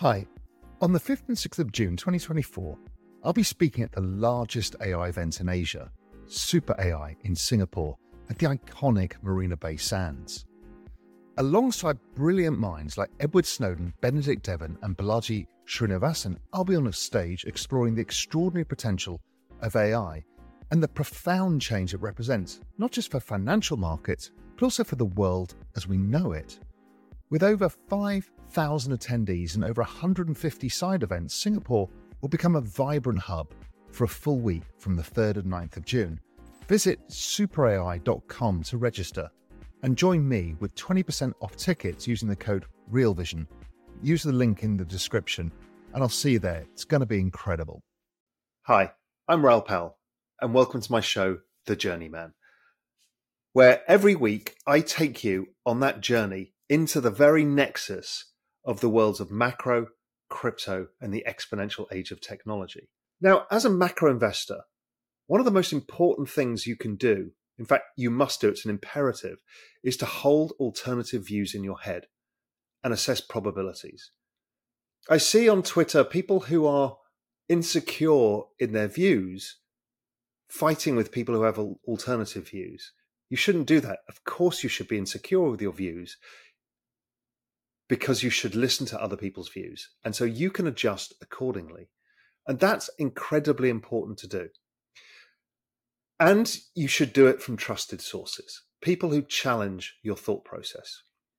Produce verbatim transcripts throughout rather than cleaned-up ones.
Hi, on the fifth and sixth of June twenty twenty-four, I'll be speaking at the largest A I event in Asia, Super A I in Singapore at the iconic Marina Bay Sands. Alongside brilliant minds like Edward Snowden, Benedict Devon and Balaji Srinivasan, I'll be on a stage exploring the extraordinary potential of A I and the profound change it represents, not just for financial markets, but also for the world as we know it. With over five thousand attendees and over one hundred fifty side events, Singapore will become a vibrant hub for a full week from the third and ninth of June. Visit super A I dot com to register and join me with twenty percent off tickets using the code REALVISION. Use the link in the description and I'll see you there. It's going to be incredible. Hi, I'm Raoul Pal and welcome to my show, The Journeyman, where every week I take you on that journey into the very nexus of the worlds of macro, crypto, and the exponential age of technology. Now, as a macro investor, one of the most important things you can do, in fact, you must do, it's an imperative, is to hold alternative views in your head and assess probabilities. I see on Twitter people who are insecure in their views fighting with people who have alternative views. You shouldn't do that. Of course, you should be insecure with your views, because you should listen to other people's views. And so you can adjust accordingly. And that's incredibly important to do. And you should do it from trusted sources, people who challenge your thought process.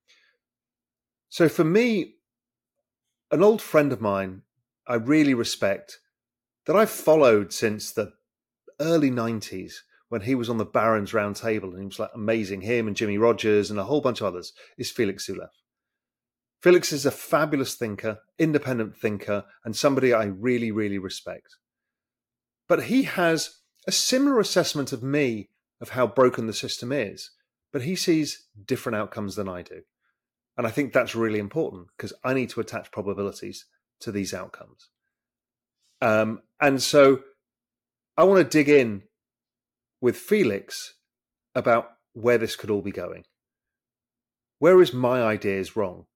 So for me, an old friend of mine I really respect, that I've followed since the early nineties, when he was on the Barron's Round Table, and he was like amazing, him and Jimmy Rogers and a whole bunch of others, is Felix Zulauf. Felix is a fabulous thinker, independent thinker, and somebody I really, really respect. But he has a similar assessment of me, of how broken the system is, but he sees different outcomes than I do. And I think that's really important, because I need to attach probabilities to these outcomes. Um, and so I want to dig in with Felix about where this could all be going. Where is my ideas wrong?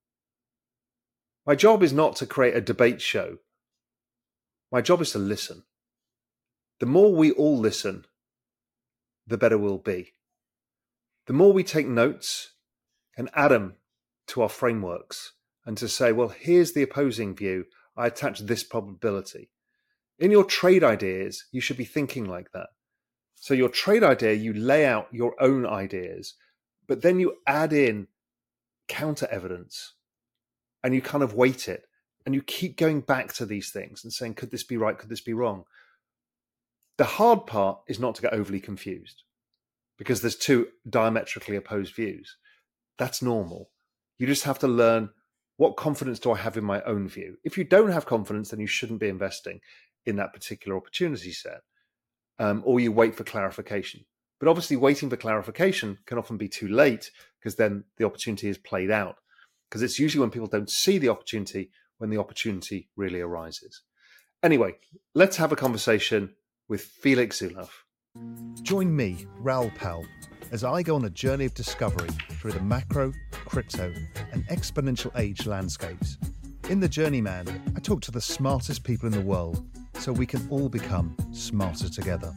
My job is not to create a debate show. My job is to listen. The more we all listen, the better we'll be. The more we take notes and add them to our frameworks and to say, well, here's the opposing view, I attach this probability. In your trade ideas, you should be thinking like that. So your trade idea, you lay out your own ideas, but then you add in counter evidence. And you kind of weight it, and you keep going back to these things and saying, could this be right? Could this be wrong? The hard part is not to get overly confused, because there's two diametrically opposed views. That's normal. You just have to learn, what confidence do I have in my own view? If you don't have confidence, then you shouldn't be investing in that particular opportunity set, um, or you wait for clarification. But obviously waiting for clarification can often be too late, because then the opportunity is played out. Because it's usually when people don't see the opportunity, when the opportunity really arises. Anyway, let's have a conversation with Felix Zulauf. Join me, Raoul Pal, as I go on a journey of discovery through the macro, crypto, and exponential age landscapes. In The Journeyman, I talk to the smartest people in the world so we can all become smarter together.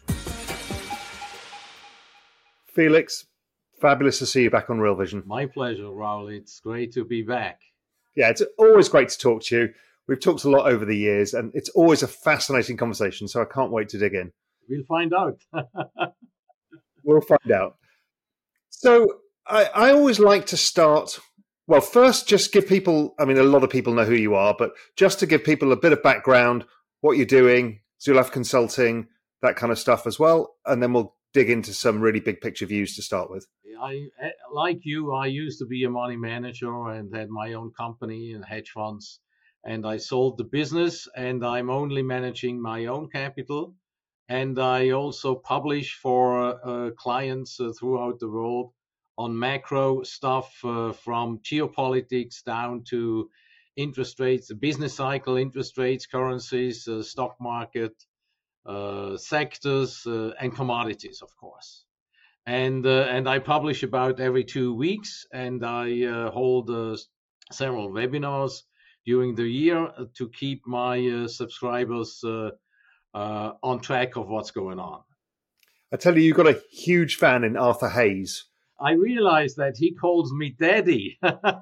Felix, fabulous to see you back on Real Vision. My pleasure, Raoul. It's great to be back. Yeah, it's always great to talk to you. We've talked a lot over the years, and it's always a fascinating conversation, so I can't wait to dig in. We'll find out. We'll find out. So I, I always like to start, well, first just give people, I mean, a lot of people know who you are, but just to give people a bit of background, what you're doing, Zulauf Consulting, that kind of stuff as well, and then we'll dig into some really big picture views to start with. I, like you, I used to be a money manager and had my own company and hedge funds, and I sold the business, and I'm only managing my own capital. And I also publish for uh, clients uh, throughout the world on macro stuff, uh, from geopolitics down to interest rates, the business cycle, interest rates, currencies, uh, stock market, uh, sectors, uh, and commodities, of course. And uh, and I publish about every two weeks, and I uh, hold uh, several webinars during the year to keep my uh, subscribers uh, uh, on track of what's going on. I tell you, you've got a huge fan in Arthur Hayes. I realize that he calls me daddy.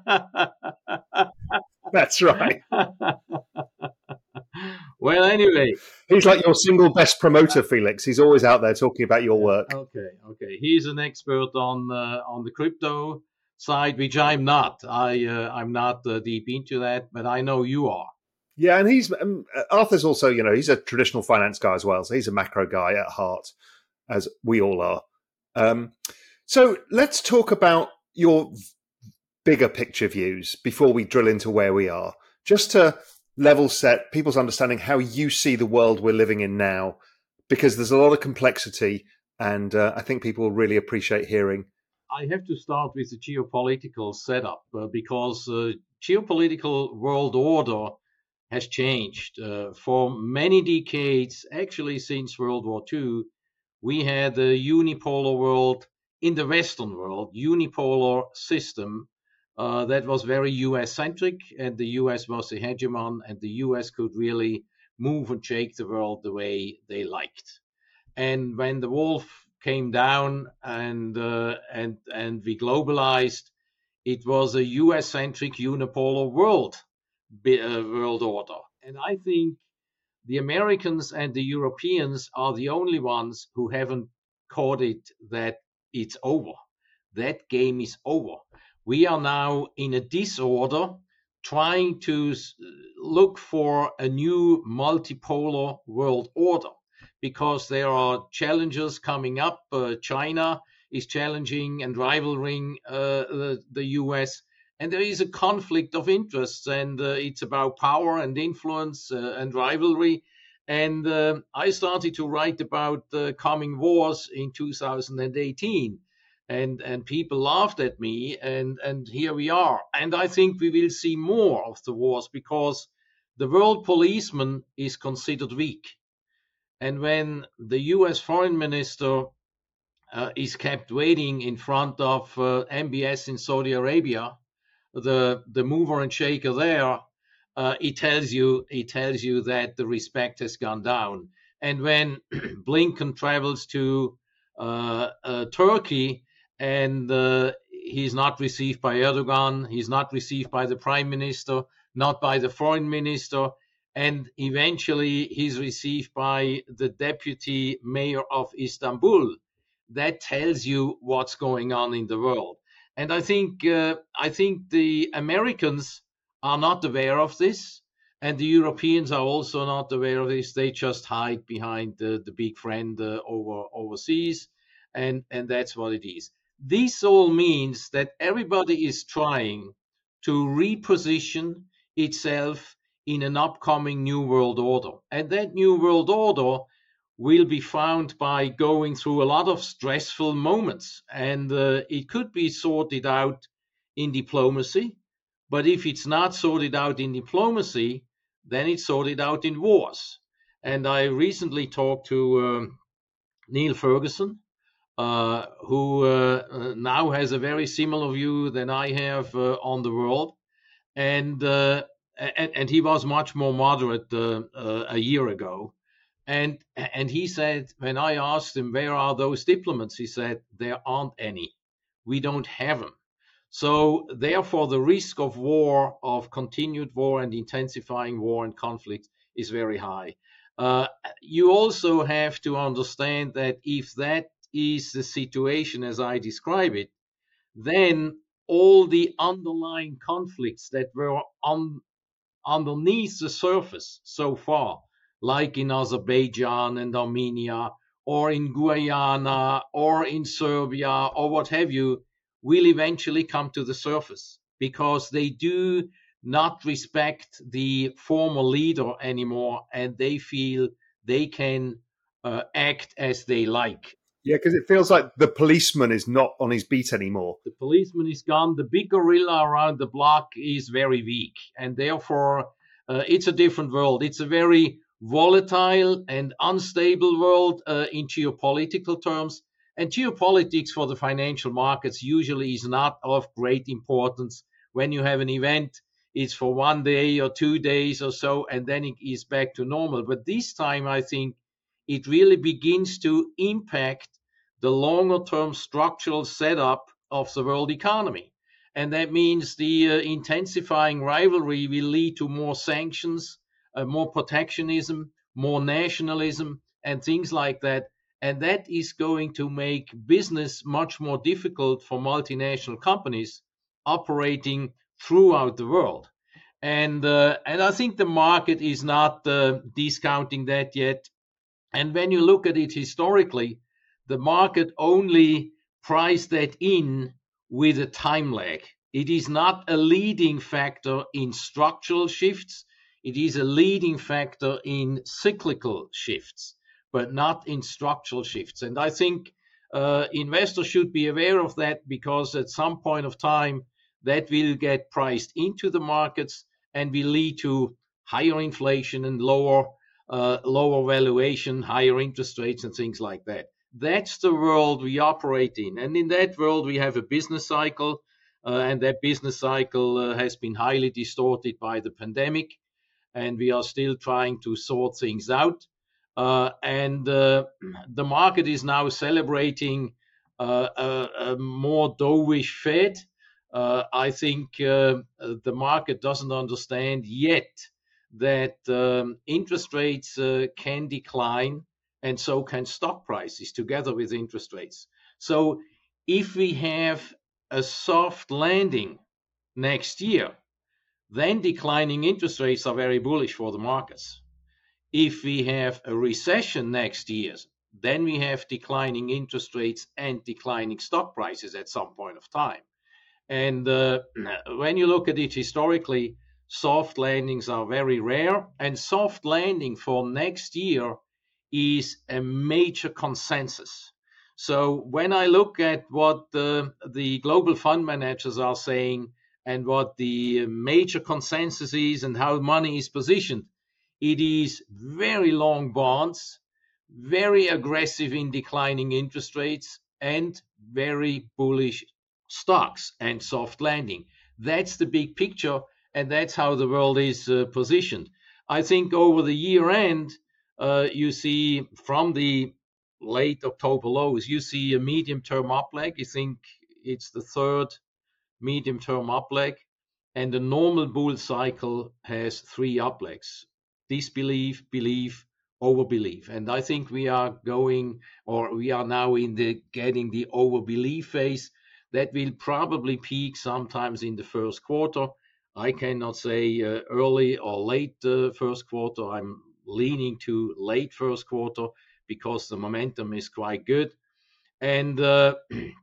That's right. Well, anyway. He's like your single best promoter, Felix. He's always out there talking about your work. Okay, okay. He's an expert on uh, on the crypto side, which I'm not. I, uh, I'm not uh, deep into that, but I know you are. Yeah, and he's um, Arthur's also, you know, he's a traditional finance guy as well. So he's a macro guy at heart, as we all are. Um, so let's talk about your bigger picture views before we drill into where we are, just to level set people's understanding how you see the world we're living in now, because there's a lot of complexity, and uh, I think people will really appreciate hearing. I have to start with the geopolitical setup uh, because uh, geopolitical world order has changed. Uh, for many decades, actually since World War Two, we had a unipolar world in the Western world, unipolar system uh, that was very U S-centric, and the U S was the hegemon, and the U S could really move and shake the world the way they liked. And when the wolf came down and uh, and and we globalized, it was a U S-centric unipolar world uh, world order. And I think the Americans and the Europeans are the only ones who haven't caught it that it's over. That game is over. We are now in a disorder, trying to look for a new multipolar world order, because there are challenges coming up. Uh, China is challenging and rivaling uh, the, the U S, and there is a conflict of interests, and uh, it's about power and influence uh, and rivalry. And uh, I started to write about uh, coming wars in two thousand eighteen, and and people laughed at me, and and here we are. And I think we will see more of the wars, because the world policeman is considered weak. And when the U S foreign minister uh, is kept waiting in front of uh, M B S in Saudi Arabia, the the mover and shaker there, uh, it tells you it tells you that the respect has gone down. And when Blinken travels to uh, uh, Turkey, and uh, he's not received by Erdogan, he's not received by the prime minister, not by the foreign minister, and eventually he's received by the deputy mayor of Istanbul. That tells you what's going on in the world. And I think uh, I think the Americans are not aware of this, and the Europeans are also not aware of this. They just hide behind the, the big friend uh, over overseas, and, and that's what it is. This all means that everybody is trying to reposition itself in an upcoming new world order. And that new world order will be found by going through a lot of stressful moments. And uh, it could be sorted out in diplomacy. But if it's not sorted out in diplomacy, then it's sorted out in wars. And I recently talked to um, Neil Ferguson, uh, who uh, now has a very similar view than I have uh, on the world. And, uh, and and he was much more moderate uh, uh, a year ago. And and he said, when I asked him, where are those diplomats? He said, there aren't any. We don't have them. So therefore, the risk of war, of continued war and intensifying war and conflict is very high. Uh, you also have to understand that if that is the situation as I describe it, then all the underlying conflicts that were on, underneath the surface so far, like in Azerbaijan and Armenia, or in Guyana, or in Serbia, or what have you, will eventually come to the surface, because they do not respect the former leader anymore, and they feel they can uh, act as they like. Yeah, because it feels like the policeman is not on his beat anymore. The policeman is gone. The big gorilla around the block is very weak, and therefore uh, it's a different world. It's a very volatile and unstable world uh, in geopolitical terms. And geopolitics for the financial markets usually is not of great importance when you have an event it's for one day or two days or so, and then it is back to normal. But this time, I think it really begins to impact the longer term structural setup of the world economy. And that means the uh, intensifying rivalry will lead to more sanctions, uh, more protectionism, more nationalism, and things like that. And that is going to make business much more difficult for multinational companies operating throughout the world. And uh, and I think the market is not uh, discounting that yet. And when you look at it historically, the market only priced that in with a time lag. It is not a leading factor in structural shifts. It is a leading factor in cyclical shifts, but not in structural shifts. And I think uh, investors should be aware of that, because at some point of time, that will get priced into the markets and will lead to higher inflation and lower uh, lower valuation, higher interest rates, and things like that. That's the world we operate in. And in that world, we have a business cycle, uh, and that business cycle uh, has been highly distorted by the pandemic, and we are still trying to sort things out. Uh, and uh, the market is now celebrating uh, a, a more dovish Fed. Uh, I think uh, the market doesn't understand yet that um, interest rates uh, can decline, and so can stock prices together with interest rates. So if we have a soft landing next year, then declining interest rates are very bullish for the markets. If we have a recession next year, then we have declining interest rates and declining stock prices at some point of time. And uh, when you look at it historically, soft landings are very rare, and soft landing for next year is a major consensus. So when I look at what the, the global fund managers are saying and what the major consensus is and how money is positioned, it is very long bonds, very aggressive in declining interest rates, and very bullish stocks and soft landing. That's the big picture, and that's how the world is uh, positioned. I think over the year end, uh, you see from the late October lows, you see a medium-term up leg. You think it's the third medium-term up leg, and the normal bull cycle has three up legs: disbelief, belief, overbelief. And I think we are going, or we are now in the getting the overbelief phase. That will probably peak sometimes in the first quarter. I cannot say uh, early or late uh, first quarter. I'm leaning to late first quarter because the momentum is quite good. And uh,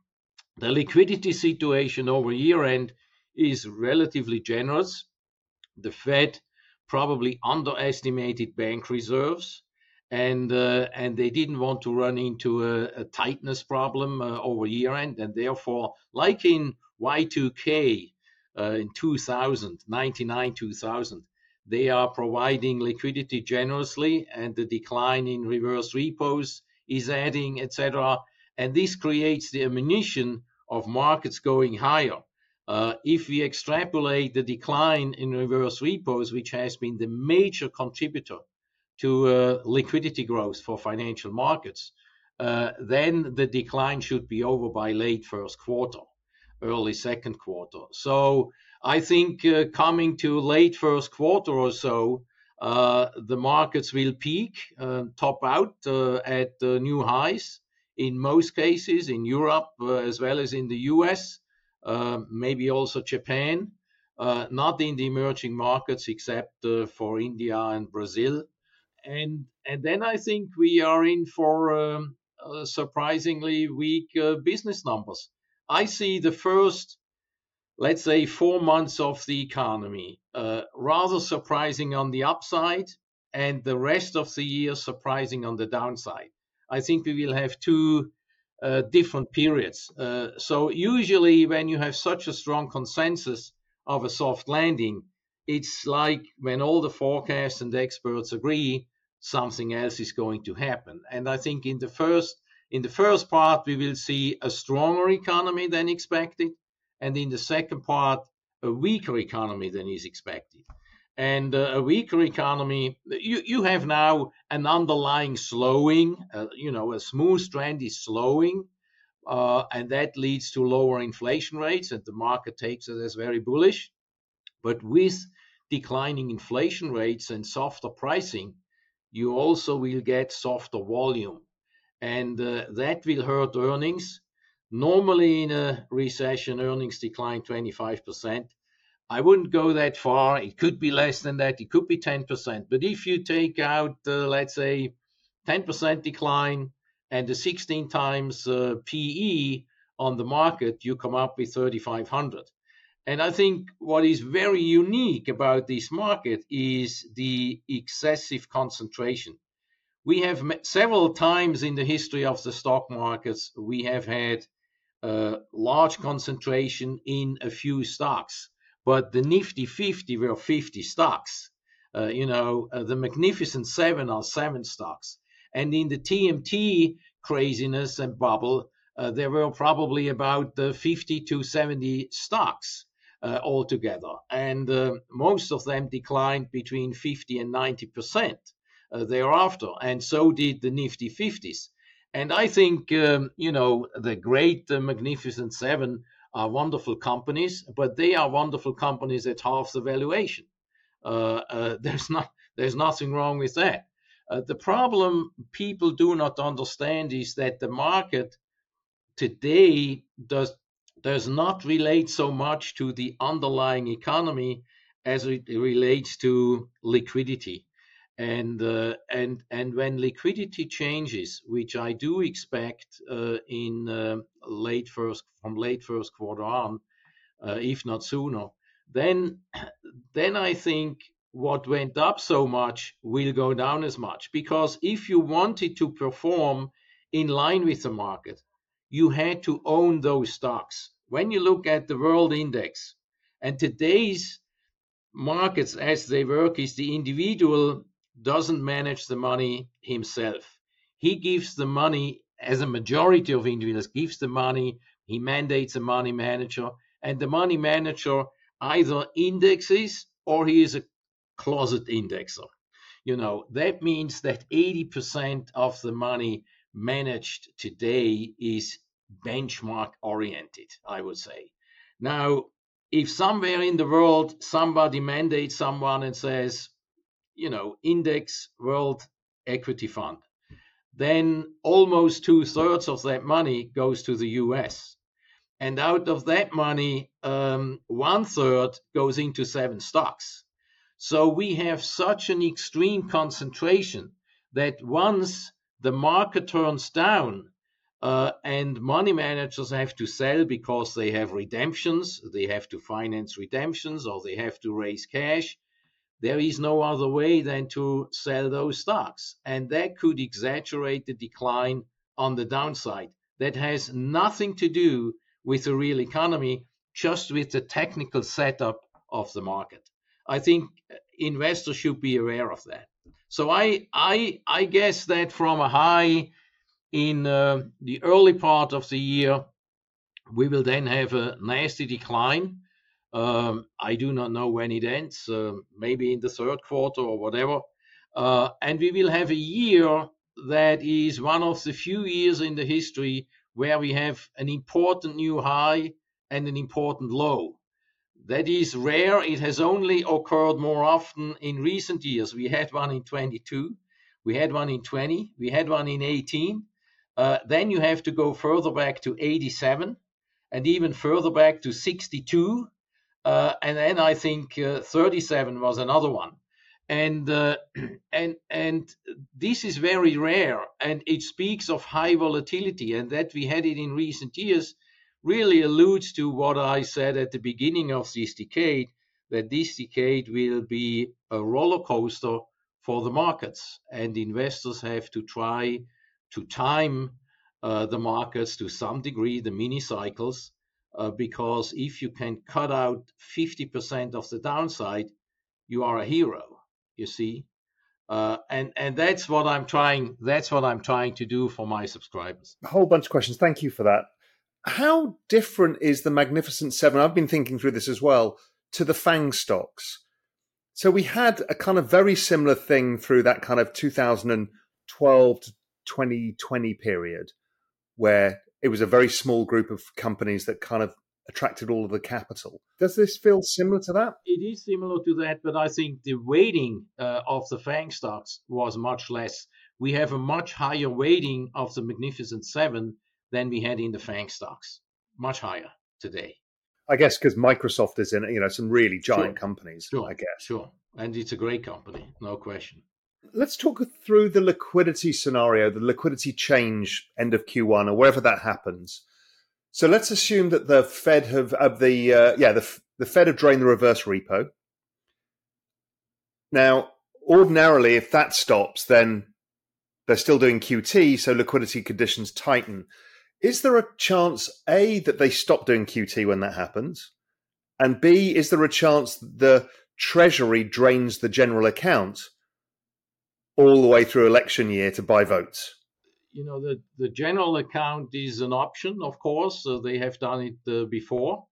the liquidity situation over year end is relatively generous. The Fed probably underestimated bank reserves, and uh, and they didn't want to run into a, a tightness problem uh, over year end, and therefore, like in Y two K uh, in two thousand, ninety-nine, two thousand, they are providing liquidity generously, and the decline in reverse repos is adding, et cetera. And this creates the ammunition of markets going higher. Uh, if we extrapolate the decline in reverse repos, which has been the major contributor to uh, liquidity growth for financial markets, uh, then the decline should be over by late first quarter, early second quarter. So I think uh, coming to late first quarter or so, uh, the markets will peak, uh, top out uh, at uh, new highs in most cases in Europe uh, as well as in the U S, uh, maybe also Japan, uh, not in the emerging markets except uh, for India and Brazil. And and then I think we are in for um, uh, surprisingly weak uh, business numbers. I see the first, let's say, four months of the economy uh, rather surprising on the upside, and the rest of the year surprising on the downside. I think we will have two uh, different periods. Uh, so usually when you have such a strong consensus of a soft landing, it's like when all the forecasts and the experts agree, something else is going to happen. And I think in the first in the first part, we will see a stronger economy than expected. And in the second part, a weaker economy than is expected. And uh, a weaker economy, you, you have now an underlying slowing, uh, you know, a smooth trend is slowing, uh, and that leads to lower inflation rates, and the market takes it as very bullish. But with declining inflation rates and softer pricing, you also will get softer volume, and uh, that will hurt earnings. Normally in a recession, earnings decline twenty-five percent. I wouldn't go that far. It could be less than that. It could be ten percent. But if you take out, uh, let's say, ten percent decline and the sixteen times uh, P E on the market, you come up with thirty-five hundred. And I think what is very unique about this market is the excessive concentration. We have met several times in the history of the stock markets, we have had uh, large concentration in a few stocks. But the Nifty fifty were fifty stocks. Uh, you know, uh, the Magnificent Seven are seven stocks. And in the T M T craziness and bubble, uh, there were probably about uh, fifty to seventy stocks uh, altogether. And uh, most of them declined between fifty and ninety percent uh, thereafter. And so did the Nifty fifties. And I think, um, you know, the great uh, Magnificent Seven are wonderful companies, but they are wonderful companies at half the valuation. Uh, uh, there's not, there's nothing wrong with that. Uh, the problem people do not understand is that the market today does does not relate so much to the underlying economy as it relates to liquidity. And uh, and and when liquidity changes, which I do expect uh, in uh, late first from late first quarter on, uh, if not sooner, then then I think what went up so much will go down as much. Because if you wanted to perform in line with the market, you had to own those stocks. When you look at the world index, and today's markets as they work is the individual doesn't manage the money himself. He gives the money, as a majority of individuals, gives the money, he mandates a money manager, and the money manager either indexes or he is a closet indexer. You know, that means that eighty percent of the money managed today is benchmark oriented, I would say. Now, if somewhere in the world somebody mandates someone and says, you know, index world equity fund, then almost two thirds of that money goes to the U S. And out of that money, um, one third goes into seven stocks. So we have such an extreme concentration that once the market turns down uh, and money managers have to sell because they have redemptions, they have to finance redemptions, or they have to raise cash, there is no other way than to sell those stocks. And that could exaggerate the decline on the downside. That has nothing to do with the real economy, just with the technical setup of the market. I think investors should be aware of that. So I I, I guess that from a high in uh, the early part of the year, we will then have a nasty decline. Um, I do not know when it ends, uh, maybe in the third quarter or whatever. Uh, and we will have a year that is one of the few years in the history where we have an important new high and an important low. That is rare. It has only occurred more often in recent years. We had one in twenty-two, we had one in twenty, we had one in eighteen. Uh, then you have to go further back to eighty-seven and even further back to sixty-two. Uh, and then I think uh, thirty-seven was another one. And, uh, and, and this is very rare, and it speaks of high volatility, and that we had it in recent years really alludes to what I said at the beginning of this decade, that this decade will be a roller coaster for the markets, and investors have to try to time uh, the markets to some degree, the mini cycles, uh, because if you can cut out fifty percent of the downside, you are a hero, you see. Uh, and and that's what I'm trying. That's what I'm trying to do for my subscribers. A whole bunch of questions. Thank you for that. How different is the Magnificent Seven? I've been thinking through this as well to the FANG stocks. So we had a kind of very similar thing through that kind of two thousand twelve to twenty twenty period, where it was a very small group of companies that kind of attracted all of the capital. Does this feel similar to that? It is similar to that, but I think the weighting uh, of the FANG stocks was much less. We have a much higher weighting of the Magnificent Seven than we had in the FANG stocks. Much higher today. I guess because Microsoft is in, you know, some really giant Sure. companies, Sure. I guess. Sure. And it's a great company, no question. Let's talk through the liquidity scenario, the liquidity change end of Q one or wherever that happens. So let's assume that the Fed have of the uh, yeah the the Fed have drained the reverse repo. Now, ordinarily, if that stops, then they're still doing Q T, so liquidity conditions tighten. Is there a chance, A, that they stop doing Q T when that happens? And B, is there a chance the Treasury drains the general account all the way through election year to buy votes? You know, the, the general account is an option, of course. So they have done it uh, before.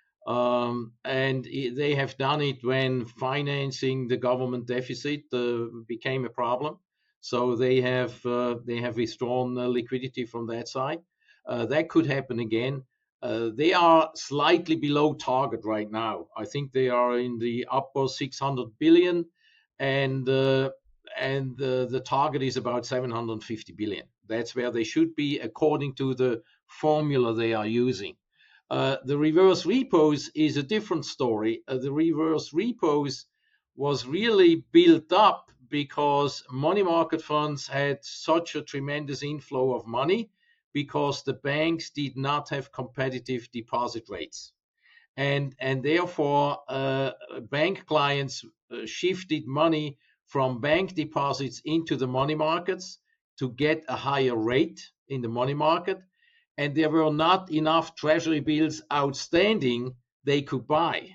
Um, and it, they have done it when financing the government deficit uh, became a problem. So they have uh, they have withdrawn uh, liquidity from that side. Uh, that could happen again. Uh, they are slightly below target right now. I think they are in the upper six hundred billion, and uh, and uh, the target is about seven hundred fifty billion. That's where they should be according to the formula they are using. Uh, the reverse repos is a different story. Uh, the reverse repos was really built up because money market funds had such a tremendous inflow of money because the banks did not have competitive deposit rates. And, and therefore, uh, bank clients uh, shifted money from bank deposits into the money markets to get a higher rate in the money market. And there were not enough treasury bills outstanding they could buy.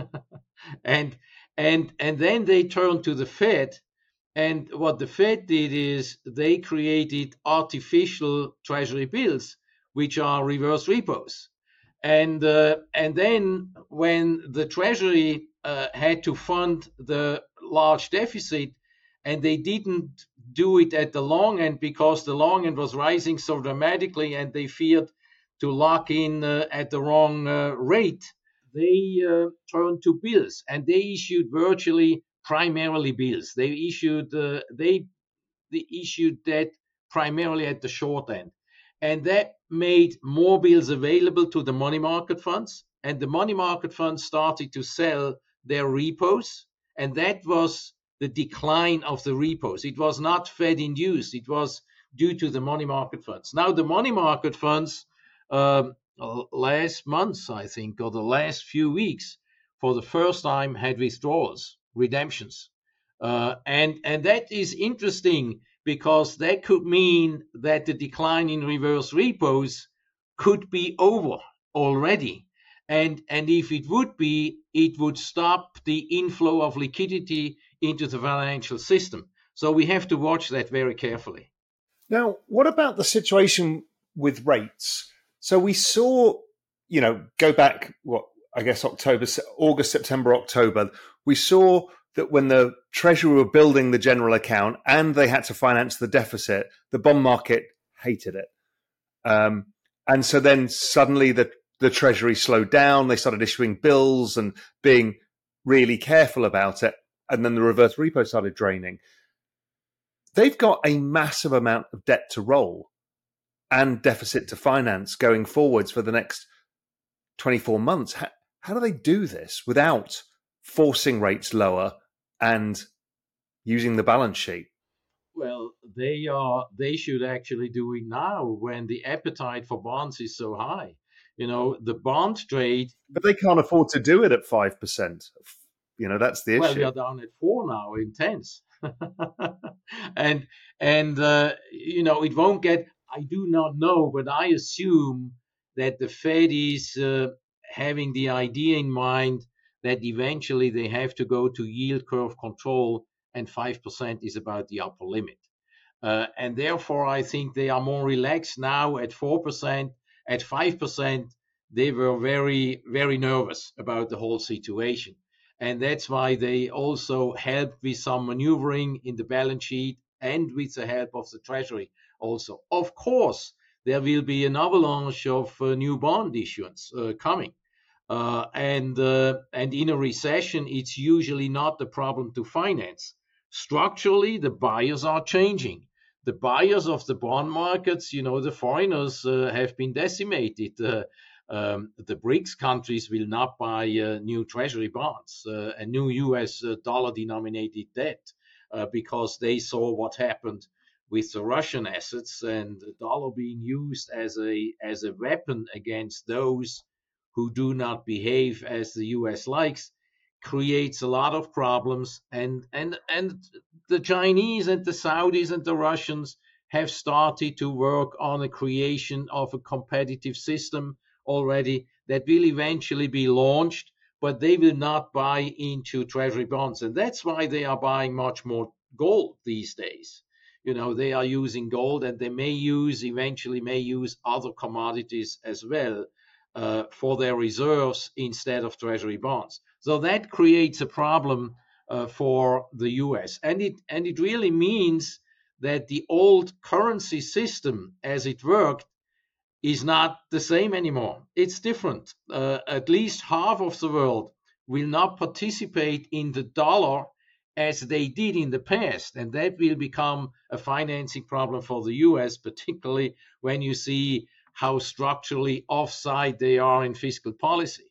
and, and, and then they turned to the Fed. And what the Fed did is they created artificial treasury bills, which are reverse repos. And uh, and then when the Treasury uh, had to fund the large deficit, and they didn't do it at the long end because the long end was rising so dramatically, and they feared to lock in uh, at the wrong uh, rate, they uh, turned to bills, and they issued virtually primarily bills. They issued uh, they they issued that primarily at the short end, and that made more bills available to the money market funds, and the money market funds started to sell their repos, and that was the decline of the repos. It was not Fed induced, it was due to the money market funds. Now the money market funds um, last month, I think, or the last few weeks, for the first time had withdrawals, redemptions. Uh, and, and that is interesting because that could mean that the decline in reverse repos could be over already. And, and if it would be, it would stop the inflow of liquidity into the financial system. So we have to watch that very carefully. Now, what about the situation with rates? So we saw, you know, go back, what, I guess October, August, September, October, we saw that when the Treasury were building the general account and they had to finance the deficit, the bond market hated it. Um, and so then suddenly the, the Treasury slowed down. They started issuing bills and being really careful about it. And then the reverse repo started draining. They've got a massive amount of debt to roll and deficit to finance going forwards for the next twenty-four months. How, how do they do this without forcing rates lower and using the balance sheet? Well, they are. They should actually do it now when the appetite for bonds is so high. You know, the bond trade. But they can't afford to do it at five percent. You know, that's the issue. Well, we are down at four now in tens, and and uh, you know it won't get. I do not know, but I assume that the Fed is uh, having the idea in mind that eventually they have to go to yield curve control, and five percent is about the upper limit. Uh, and therefore, I think they are more relaxed now at four percent. At five percent, they were very, very nervous about the whole situation. And that's why they also helped with some maneuvering in the balance sheet and with the help of the Treasury also. Of course, there will be an avalanche of uh, new bond issuance uh, coming. Uh, and uh, and in a recession, it's usually not the problem to finance. Structurally, the buyers are changing. The buyers of the bond markets, you know, the foreigners uh, have been decimated. Uh, um, the BRICS countries will not buy uh, new treasury bonds, uh, a new U S uh, dollar-denominated debt, uh, because they saw what happened with the Russian assets, and the dollar being used as a as a weapon against those who do not behave as the U S likes, creates a lot of problems. And and and the Chinese and the Saudis and the Russians have started to work on a creation of a competitive system already that will eventually be launched, but they will not buy into treasury bonds. And that's why they are buying much more gold these days. You know, they are using gold, and they may use, eventually may use other commodities as well uh, for their reserves instead of treasury bonds. So that creates a problem uh, for the U S. And it, and it really means that the old currency system as it worked is not the same anymore. It's different. Uh, at least half of the world will not participate in the dollar as they did in the past, and that will become a financing problem for the U S, particularly when you see how structurally offside they are in fiscal policy.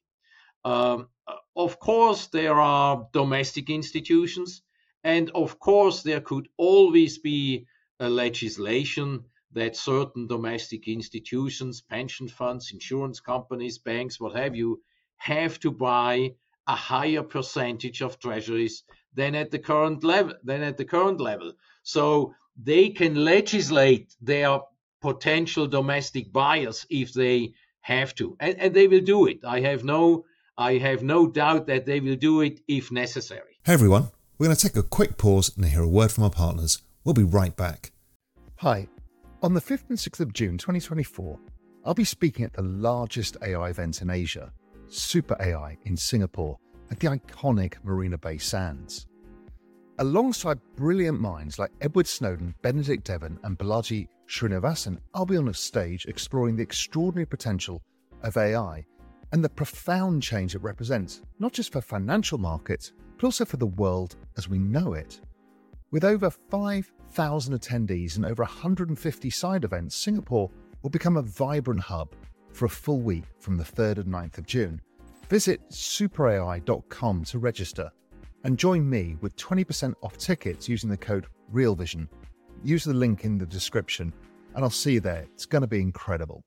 Um, of course, there are domestic institutions, and of course, there could always be a legislation that certain domestic institutions, pension funds, insurance companies, banks, what have you, have to buy a higher percentage of treasuries than at the current level. Than at the current level, so they can legislate their potential domestic buyers if they have to, and, and they will do it. I have no, I have no doubt that they will do it if necessary. Hey everyone, we're going to take a quick pause and hear a word from our partners. We'll be right back. Hi. On the fifth and sixth of June twenty twenty-four, I'll be speaking at the largest A I event in Asia, Super A I in Singapore at the iconic Marina Bay Sands. Alongside brilliant minds like Edward Snowden, Benedict Devon and Balaji Srinivasan, I'll be on a stage exploring the extraordinary potential of A I and the profound change it represents, not just for financial markets, but also for the world as we know it. With over five thousand attendees and over one hundred fifty side events, Singapore will become a vibrant hub for a full week from the third and ninth of June. Visit super A I dot com to register and join me with twenty percent off tickets using the code REALVISION. Use the link in the description and I'll see you there. It's going to be incredible.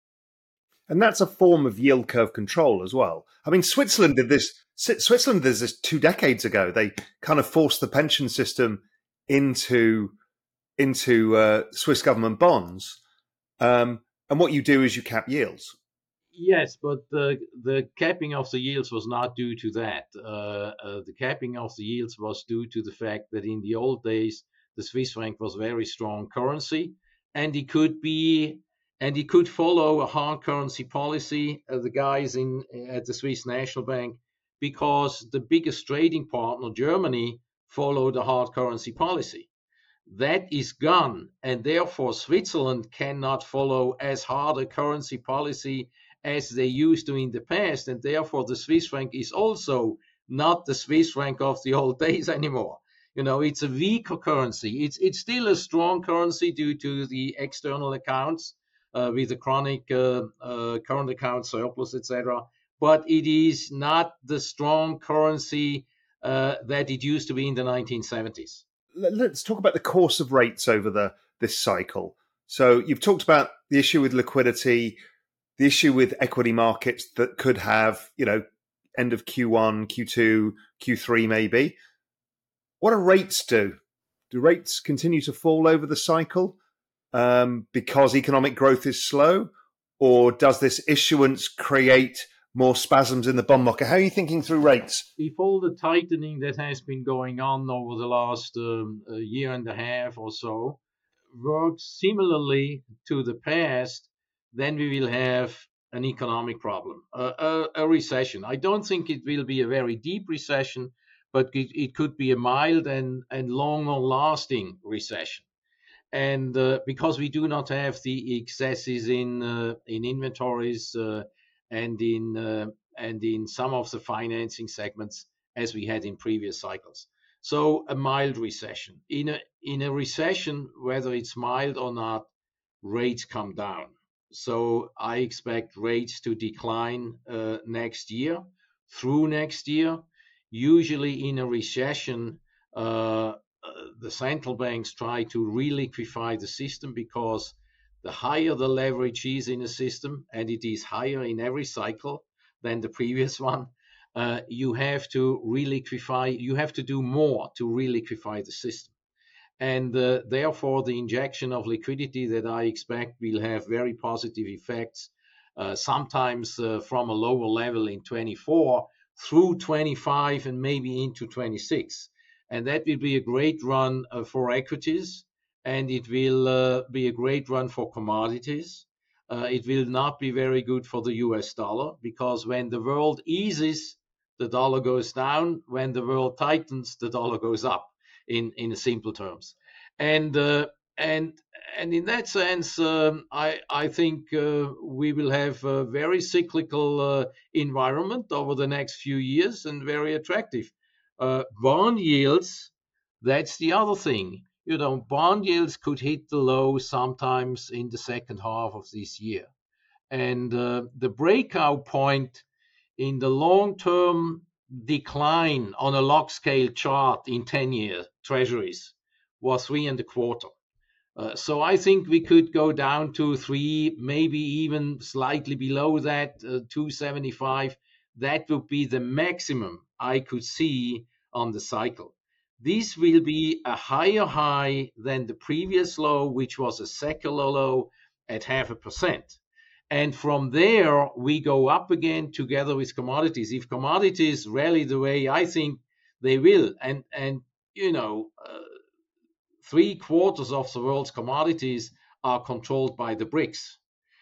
And that's a form of yield curve control as well. I mean, Switzerland did this. Switzerland did this two decades ago. They kind of forced the pension system into into uh, Swiss government bonds, um, and what you do is you cap yields. Yes, but the the capping of the yields was not due to that. Uh, uh, the capping of the yields was due to the fact that in the old days the Swiss franc was a very strong currency, and it could be and it could follow a hard currency policy. Uh, the guys in at the Swiss National Bank, because the biggest trading partner, Germany, followed a hard currency policy. That is gone, and therefore Switzerland cannot follow as hard a currency policy as they used to in the past, and therefore the Swiss franc is also not the Swiss franc of the old days anymore. You know, it's a weaker currency. It's it's still a strong currency due to the external accounts uh, with the chronic uh, uh, current account surplus, et cetera. But it is not the strong currency uh, that it used to be in the nineteen seventies. Let's talk about the course of rates over the this cycle. So you've talked about the issue with liquidity, the issue with equity markets that could have, you know, end of Q one, Q two, Q three maybe. What do rates do? Do rates continue to fall over the cycle um, because economic growth is slow? Or does this issuance create more spasms in the bond market? How are you thinking through rates? If all the tightening that has been going on over the last um, a year and a half or so works similarly to the past, then we will have an economic problem, uh, a, a recession. I don't think it will be a very deep recession, but it, it could be a mild and, and longer lasting recession. And uh, because we do not have the excesses in uh, in inventories uh, and in uh, and in some of the financing segments as we had in previous cycles. So a mild recession. In a in a recession, whether it's mild or not, rates come down. So I expect rates to decline uh, next year, through next year. Usually in a recession, uh, uh, the central banks try to reliquify the system, because the higher the leverage is in a system, and it is higher in every cycle than the previous one, uh, you have to reliquify, you have to do more to reliquify the system. And uh, therefore, the injection of liquidity that I expect will have very positive effects, uh, sometimes uh, from a lower level in twenty-four through twenty-five and maybe into twenty-six. And that will be a great run uh, for equities, and it will uh, be a great run for commodities. Uh, it will not be very good for the U S dollar, because when the world eases, the dollar goes down. When the world tightens, the dollar goes up. In, in simple terms, and uh, and and in that sense, um, I I think uh, we will have a very cyclical uh, environment over the next few years, and very attractive. Uh, bond yields, that's the other thing. You know, bond yields could hit the low sometimes in the second half of this year, and uh, the breakout point in the long-term decline on a log scale chart in ten-year treasuries was three and a quarter. Uh, so I think we could go down to three, maybe even slightly below that, uh, two seventy-five. That would be the maximum I could see on the cycle. This will be a higher high than the previous low, which was a secular low at half a percent. And from there, we go up again together with commodities. If commodities rally the way I think they will, and, and you know, uh, three quarters of the world's commodities are controlled by the BRICS.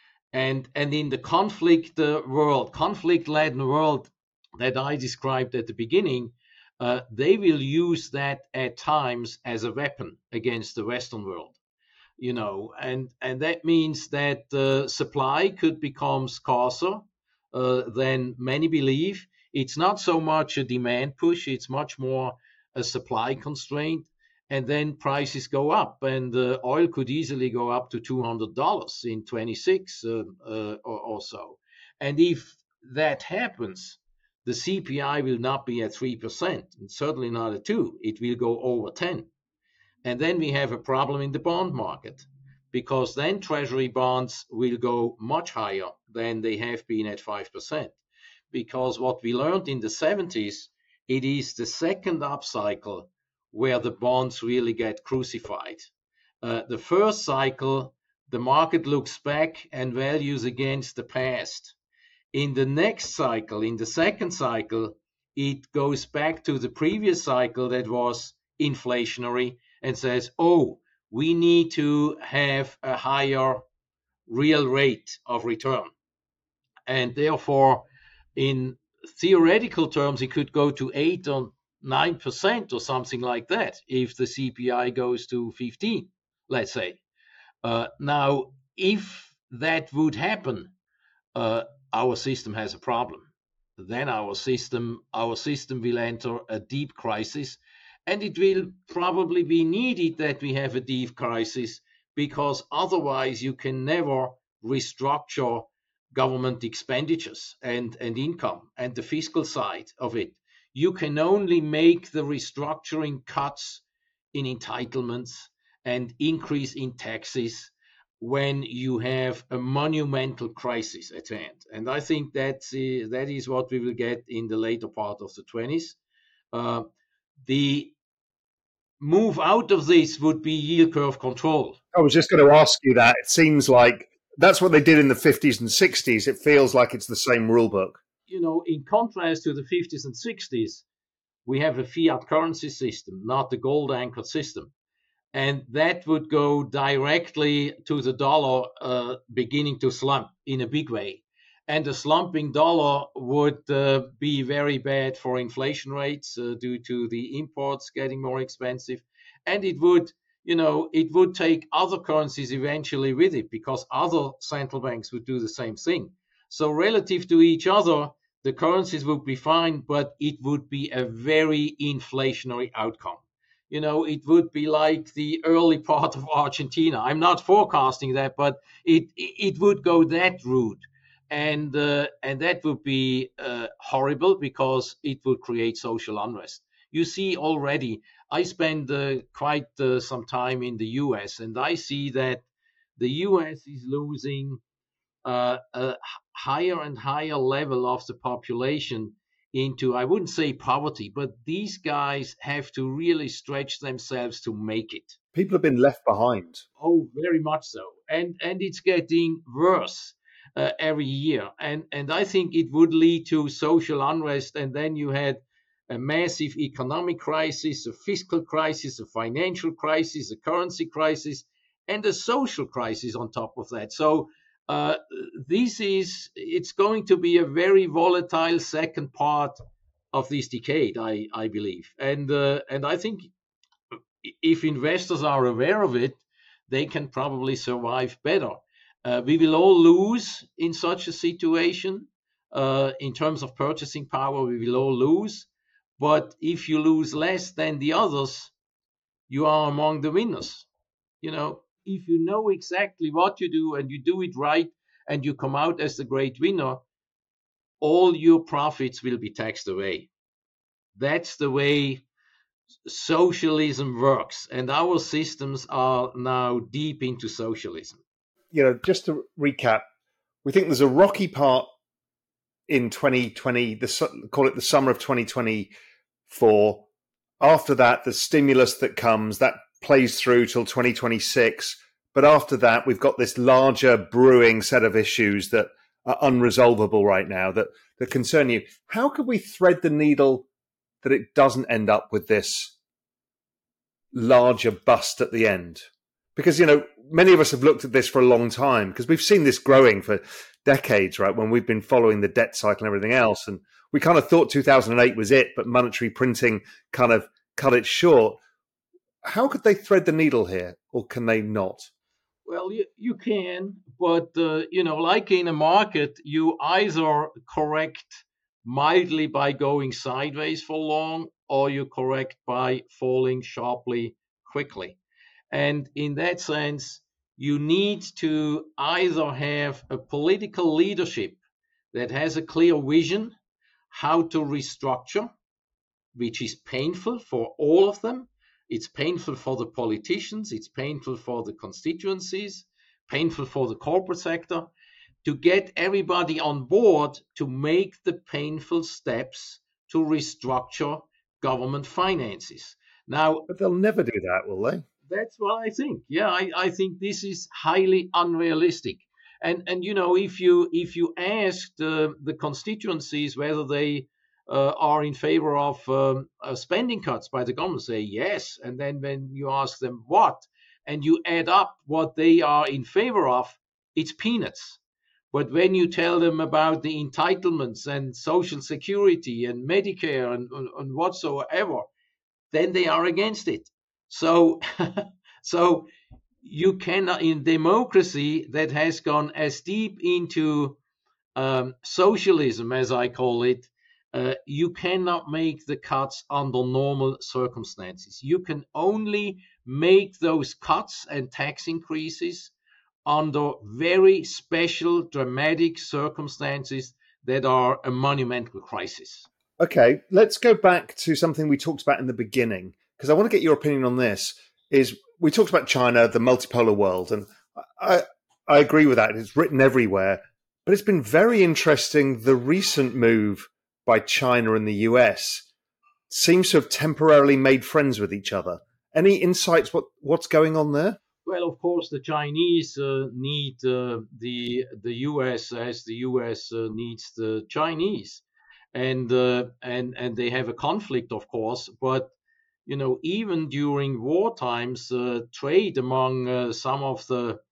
And, and in the conflict uh, world, conflict-laden world that I described at the beginning, uh, they will use that at times as a weapon against the Western world. You know, and, and that means that uh, supply could become scarcer uh, than many believe. It's not so much a demand push, it's much more a supply constraint. And then prices go up, and uh, oil could easily go up to two hundred dollars in twenty-six uh, uh, or, or so. And if that happens, the C P I will not be at three percent, and certainly not at two. It will go over ten. And then we have a problem in the bond market, because then treasury bonds will go much higher than they have been at five percent. Because what we learned in the seventies, it is the second upcycle where the bonds really get crucified. Uh, the first cycle, the market looks back and values against the past. In the next cycle, in the second cycle, it goes back to the previous cycle that was inflationary, and says, oh, we need to have a higher real rate of return. And therefore, in theoretical terms, it could go to eight or nine percent or something like that if the C P I goes to fifteen, let's say. Uh, now, if that would happen, uh, our system has a problem. Then our system, our system will enter a deep crisis. And it will probably be needed that we have a deep crisis, because otherwise you can never restructure government expenditures and, and income and the fiscal side of it. You can only make the restructuring cuts in entitlements and increase in taxes when you have a monumental crisis at hand. And I think that's, uh, that is what we will get in the later part of the twenties. Uh, the move out of this would be yield curve control. I was just going to ask you that. It seems like that's what they did in the fifties and sixties. It feels like it's the same rule book. You know, in contrast to the fifties and sixties, we have a fiat currency system, not the gold anchored system. And that would go directly to the dollar uh, beginning to slump in a big way. And a slumping dollar would uh, be very bad for inflation rates uh, due to the imports getting more expensive. And it would, you know, it would take other currencies eventually with it, because other central banks would do the same thing. So relative to each other, the currencies would be fine, but it would be a very inflationary outcome. You know, it would be like the early part of Argentina. I'm not forecasting that, but it it would go that route. And uh, and that would be uh, horrible, because it would create social unrest. You see already, I spend uh, quite uh, some time in the U S, and I see that the U S is losing uh, a higher and higher level of the population into, I wouldn't say poverty, but these guys have to really stretch themselves to make it. People have been left behind. Oh, very much so. And and it's getting worse uh, every year. And and I think it would lead to social unrest. And then you had a massive economic crisis, a fiscal crisis, a financial crisis, a currency crisis, and a social crisis on top of that. So uh, this is, it's going to be a very volatile second part of this decade, I, I believe. And uh, and I think if investors are aware of it, they can probably survive better. Uh, we will all lose in such a situation. Uh, in terms of purchasing power, we will all lose. But if you lose less than the others, you are among the winners. You know, if you know exactly what you do and you do it right and you come out as the great winner, all your profits will be taxed away. That's the way socialism works, and our systems are now deep into socialism. You know, just to recap, we think there's a rocky part in twenty twenty, the, call it the summer of twenty twenty-four. After that, the stimulus that comes, that plays through till twenty twenty-six. But after that, we've got this larger brewing set of issues that are unresolvable right now that, that concern you. How could we thread the needle that it doesn't end up with this larger bust at the end? Because, you know, many of us have looked at this for a long time, because we've seen this growing for decades, right, when we've been following the debt cycle and everything else. And we kind of thought two thousand eight was it, but monetary printing kind of cut it short. How could they thread the needle here, or can they not? Well, you, you can, but, uh, you know, like in a market, you either correct mildly by going sideways for long, or you correct by falling sharply quickly. And in that sense, you need to either have a political leadership that has a clear vision how to restructure, which is painful for all of them. It's painful for the politicians, it's painful for the constituencies, painful for the corporate sector, to get everybody on board to make the painful steps to restructure government finances. Now, but they'll never do that, will they? That's what I think. Yeah, I, I think this is highly unrealistic. And and you know, if you if you asked uh, the constituencies whether they uh, are in favor of um, uh, spending cuts by the government, say yes. And then when you ask them what, and you add up what they are in favor of, it's peanuts. But when you tell them about the entitlements and Social Security and Medicare and, and, and whatsoever, then they are against it. So, so you cannot, in democracy that has gone as deep into um, socialism, as I call it, uh, you cannot make the cuts under normal circumstances. You can only make those cuts and tax increases under very special, dramatic circumstances that are a monumental crisis. Okay, let's go back to something we talked about in the beginning, because I want to get your opinion on this. Is we talked about China, the multipolar world, and I, I agree with that. It's written everywhere, but it's been very interesting. The recent move by China and the U S seems to have temporarily made friends with each other. Any insights? What what's going on there? Well, of course, the Chinese uh, need uh, the the U S as the U S uh, needs the Chinese, and uh, and and they have a conflict, of course. But you know, even during war times, uh, trade among uh, some of the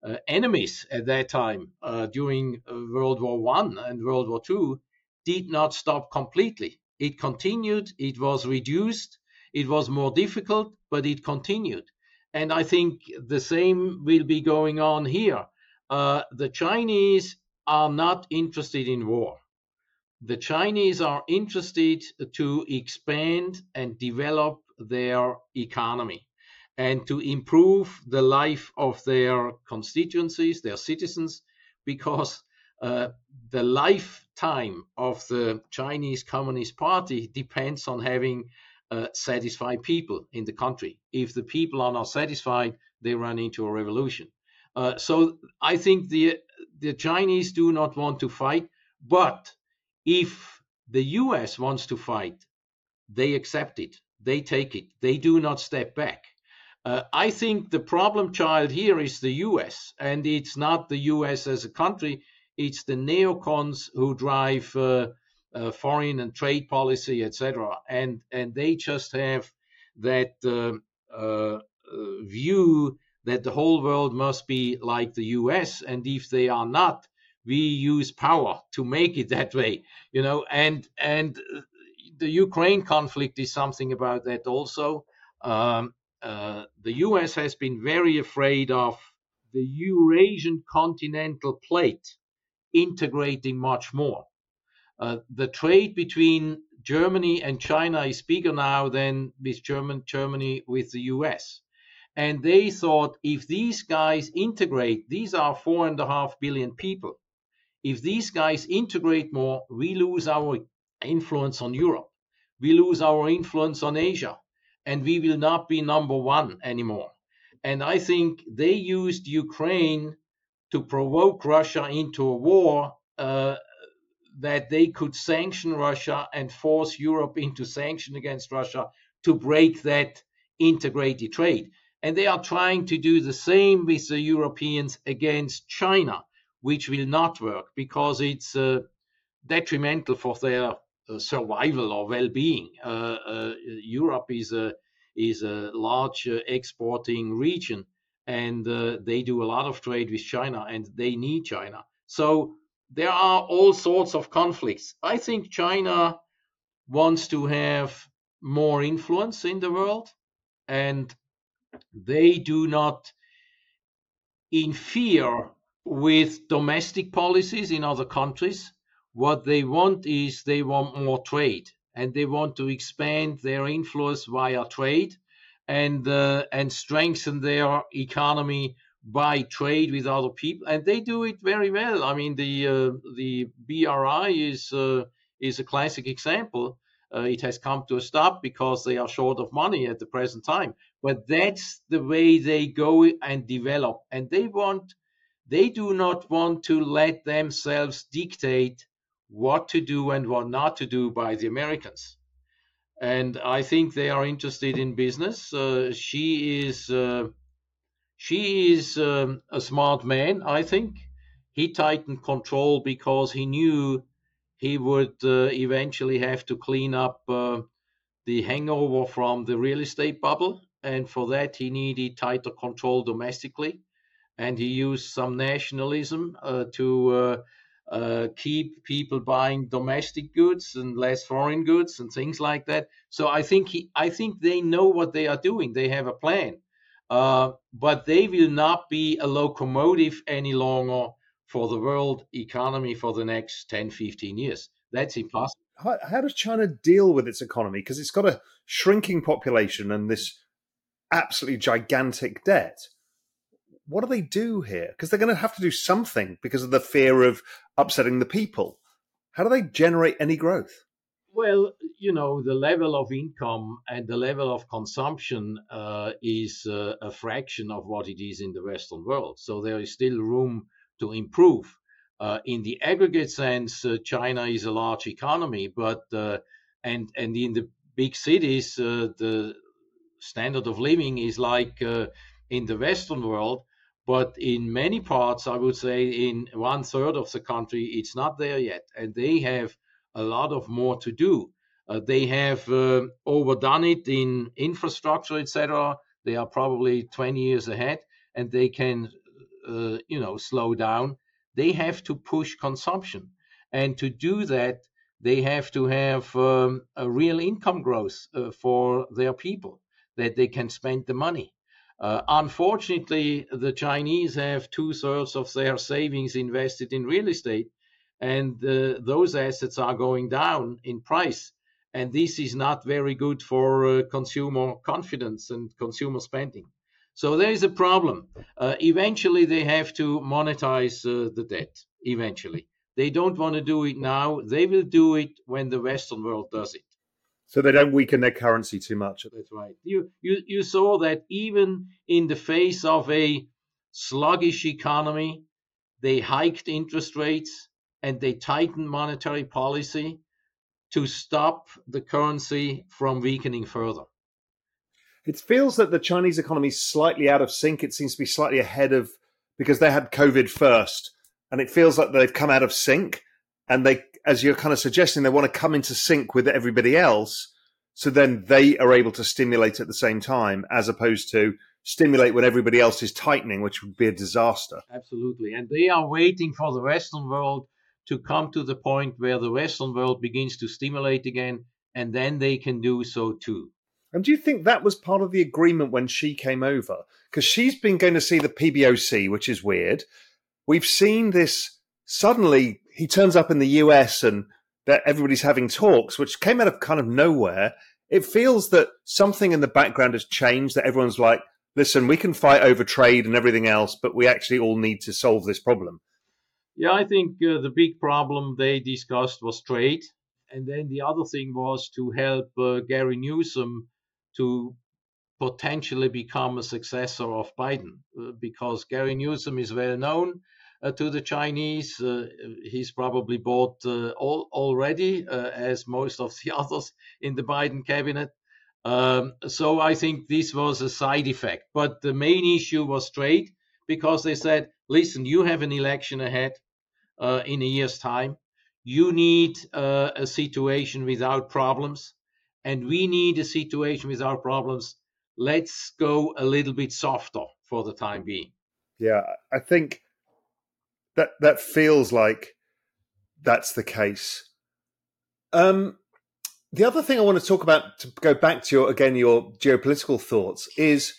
uh, enemies at that time uh, during uh, World War One and World War Two did not stop completely. It continued, it was reduced, it was more difficult, but it continued. And I think the same will be going on here. Uh, the Chinese are not interested in war. The Chinese are interested to expand and develop their economy and to improve the life of their constituencies, their citizens, because uh, the lifetime of the Chinese Communist Party depends on having uh, satisfied people in the country. If the people are not satisfied, they run into a revolution. Uh, so I think the the Chinese do not want to fight, but if the U S wants to fight, they accept it, they take it, they do not step back. Uh, I think the problem child here is the U S, and it's not the U S as a country, it's the neocons who drive uh, uh, foreign and trade policy, et cetera. And, and they just have that uh, uh, view that the whole world must be like the U S, and if they are not, we use power to make it that way, you know. And and the Ukraine conflict is something about that also. Um, uh, the U S has been very afraid of the Eurasian continental plate integrating much more. Uh, the trade between Germany and China is bigger now than with German, Germany with the U S. And they thought if these guys integrate, these are four and a half billion people. If these guys integrate more, we lose our influence on Europe. We lose our influence on Asia, and we will not be number one anymore. And I think they used Ukraine to provoke Russia into a war uh, that they could sanction Russia and force Europe into sanction against Russia to break that integrated trade. And they are trying to do the same with the Europeans against China, which will not work because it's uh, detrimental for their uh, survival or well-being. Uh, uh, Europe is a is a large uh, exporting region, and uh, they do a lot of trade with China, and they need China. So there are all sorts of conflicts. I think China wants to have more influence in the world, and they do not interfere with domestic policies in other countries. What they want is they want more trade, and they want to expand their influence via trade and uh, and strengthen their economy by trade with other people, and they do it very well. I mean, the uh, the B R I is uh, is a classic example. Uh, it has come to a stop because they are short of money at the present time. But that's the way they go and develop, and they want. They do not want to let themselves dictate what to do and what not to do by the Americans. And I think they are interested in business. Uh, she is uh, she is um, a smart man, I think. He tightened control because he knew he would uh, eventually have to clean up uh, the hangover from the real estate bubble. And for that, he needed tighter control domestically. And he used some nationalism uh, to uh, uh, keep people buying domestic goods and less foreign goods and things like that. So I think he, I think they know what they are doing. They have a plan, uh, but they will not be a locomotive any longer for the world economy for the next ten, fifteen years. That's impossible. How, how does China deal with its economy? Because it's got a shrinking population and this absolutely gigantic debt. What do they do here? Because they're going to have to do something because of the fear of upsetting the people. How do they generate any growth? Well, you know, the level of income and the level of consumption uh, is uh, a fraction of what it is in the Western world. So there is still room to improve. Uh, in the aggregate sense, uh, China is a large economy, but uh, and and in the big cities, uh, the standard of living is like uh, in the Western world. But in many parts, I would say in one third of the country, it's not there yet. And they have a lot of more to do. Uh, they have uh, overdone it in infrastructure, et cetera. They are probably twenty years ahead, and they can uh, you know, slow down, they have to push consumption. And to do that, they have to have um, a real income growth uh, for their people, that they can spend the money. Uh, unfortunately, the Chinese have two-thirds of their savings invested in real estate, and uh, those assets are going down in price. And this is not very good for uh, consumer confidence and consumer spending. So there is a problem. Uh, eventually, they have to monetize uh, the debt, eventually. They don't want to do it now. They will do it when the Western world does it. So they don't weaken their currency too much. That's right. You, you, you saw that even in the face of a sluggish economy, they hiked interest rates and they tightened monetary policy to stop the currency from weakening further. It feels that the Chinese economy is slightly out of sync. It seems to be slightly ahead of, because they had COVID first. And it feels like they've come out of sync, and they, as you're kind of suggesting, they want to come into sync with everybody else, so then they are able to stimulate at the same time, as opposed to stimulate when everybody else is tightening, which would be a disaster. Absolutely. And they are waiting for the Western world to come to the point where the Western world begins to stimulate again, and then they can do so too. And do you think that was part of the agreement when she came over? Because she's been going to see the P B O C, which is weird. We've seen this, suddenly he turns up in the U S and that everybody's having talks, which came out of kind of nowhere. It feels that something in the background has changed, that everyone's like, listen, we can fight over trade and everything else, but we actually all need to solve this problem. Yeah, I think uh, the big problem they discussed was trade. And then the other thing was to help uh, Gary Newsom to potentially become a successor of Biden, uh, because Gary Newsom is well known uh, to the Chinese. Uh, he's probably bought uh, all, already, uh, as most of the others in the Biden cabinet. Um, so I think this was a side effect. But the main issue was trade, because they said, listen, you have an election ahead uh, in a year's time. You need uh, a situation without problems, and we need a situation without problems. Let's go a little bit softer for the time being. Yeah, I think that that feels like that's the case. Um, the other thing I want to talk about, to go back to your, again, your geopolitical thoughts, is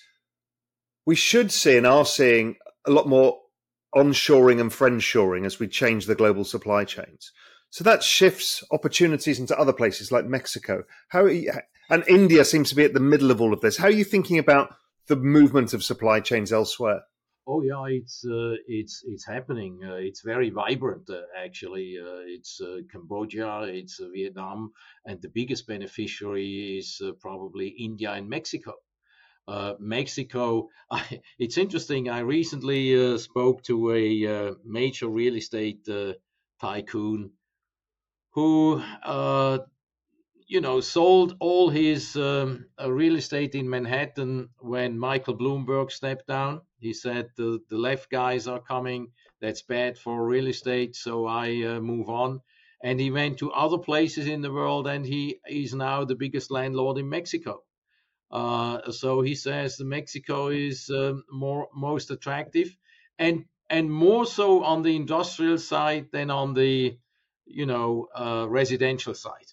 we should see and are seeing a lot more onshoring and friendshoring as we change the global supply chains. So that shifts opportunities into other places like Mexico. How and India seems to be at the middle of all of this. How are you thinking about the movement of supply chains elsewhere? Oh yeah, it's uh, it's it's happening. Uh, it's very vibrant, uh, actually. Uh, it's uh, Cambodia, it's uh, Vietnam, and the biggest beneficiary is uh, probably India and Mexico. Uh, Mexico, I, it's interesting. I recently uh, spoke to a uh, major real estate uh, tycoon who, uh, you know, sold all his um, uh, real estate in Manhattan when Michael Bloomberg stepped down. He said the, the left guys are coming. That's bad for real estate, so I uh, move on. And he went to other places in the world, and he is now the biggest landlord in Mexico. Uh, so he says the Mexico is um, more most attractive, and and more so on the industrial side than on the, you know, uh, residential side.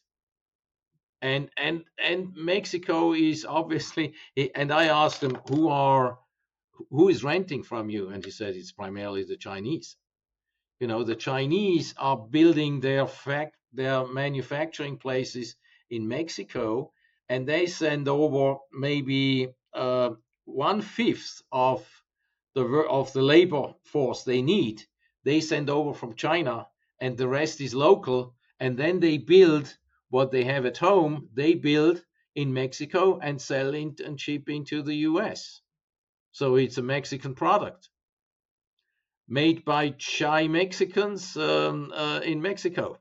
And and and Mexico is obviously. And I asked him, who are who is renting from you, and he said it's primarily the Chinese. You know, the Chinese are building their fact their manufacturing places in Mexico, and they send over maybe uh, one fifth of the of the labor force they need. They send over from China, and the rest is local. And then they build what they have at home. They build in Mexico and sell it and ship into the U S. So it's a Mexican product made by shy Mexicans um, uh, in Mexico.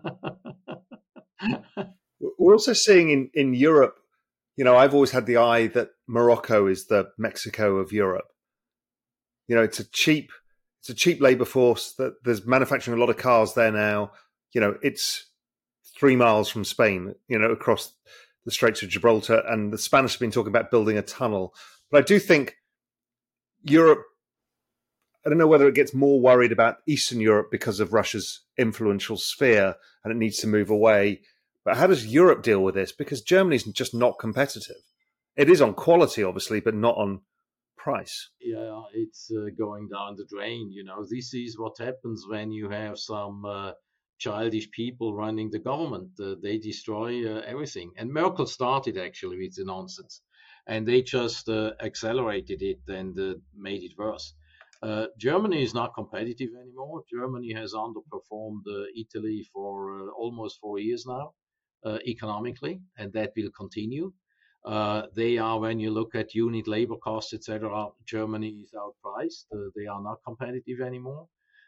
We're also seeing in, in Europe, you know, I've always had the eye that Morocco is the Mexico of Europe. You know, it's a cheap, it's a cheap labor force. That there's manufacturing a lot of cars there now. You know, it's three miles from Spain, you know, across the Straits of Gibraltar, and the Spanish have been talking about building a tunnel. But I do think Europe, I don't know whether it gets more worried about Eastern Europe because of Russia's influential sphere and it needs to move away. But how does Europe deal with this? Because Germany's just not competitive. It is on quality, obviously, but not on price. Yeah, it's uh, going down the drain. You know, this is what happens when you have some uh, childish people running the government. Uh, they destroy uh, everything. And Merkel started actually with the nonsense, and they just uh, accelerated it and uh, made it worse. Uh, Germany is not competitive anymore. Germany has underperformed uh, Italy for uh, almost four years now, uh, economically, and that will continue. Uh, they are, when you look at unit labor costs, et cetera, Germany is outpriced. Uh, they are not competitive anymore.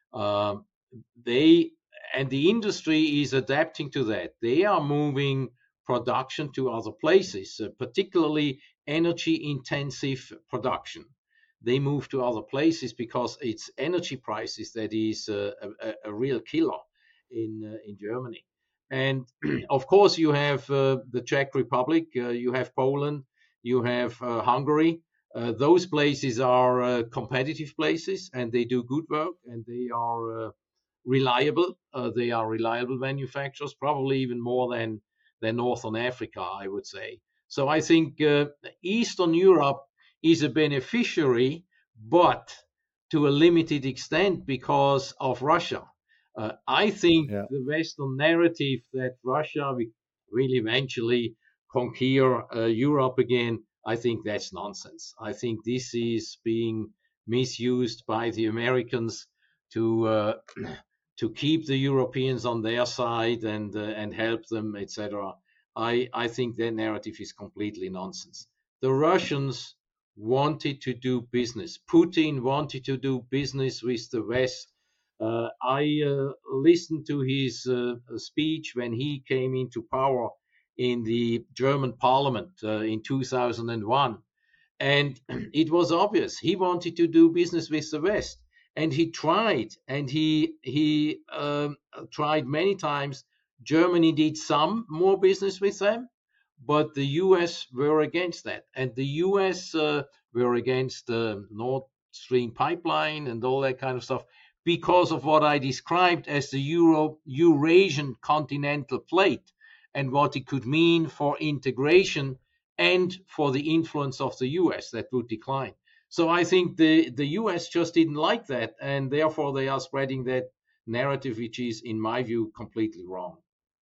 Um, they and the industry is adapting to that. They are moving production to other places, uh, particularly energy-intensive production. They move to other places because it's energy prices that is uh, a, a real killer in uh, in Germany. And of course, you have uh, the Czech Republic, uh, you have Poland, you have uh, Hungary. Uh, those places are uh, competitive places, and they do good work, and they are uh, reliable. Uh, they are reliable manufacturers, probably even more than than Northern Africa, I would say. So I think uh, Eastern Europe is a beneficiary, but to a limited extent because of Russia. Uh, I think Yeah. the Western narrative that Russia will eventually conquer uh, Europe again, I think that's nonsense. I think this is being misused by the Americans to uh, to keep the Europeans on their side and uh, and help them, et cetera. I I think their narrative is completely nonsense. The Russians wanted to do business. Putin wanted to do business with the West. Uh, I uh, listened to his uh, speech when he came into power in the German parliament uh, in two thousand one. And it was obvious he wanted to do business with the West. And he tried, and he, he um, tried many times. Germany did some more business with them, but the U S were against that. And the U S uh, were against the Nord Stream pipeline and all that kind of stuff because of what I described as the Euro, Eurasian continental plate and what it could mean for integration and for the influence of the U S that would decline. So I think the, the U S just didn't like that, and therefore they are spreading that narrative, which is, in my view, completely wrong.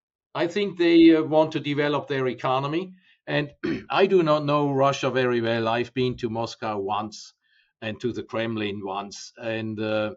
I think they uh, want to develop their economy, and I do not know Russia very well. I've been to Moscow once and to the Kremlin once, and uh,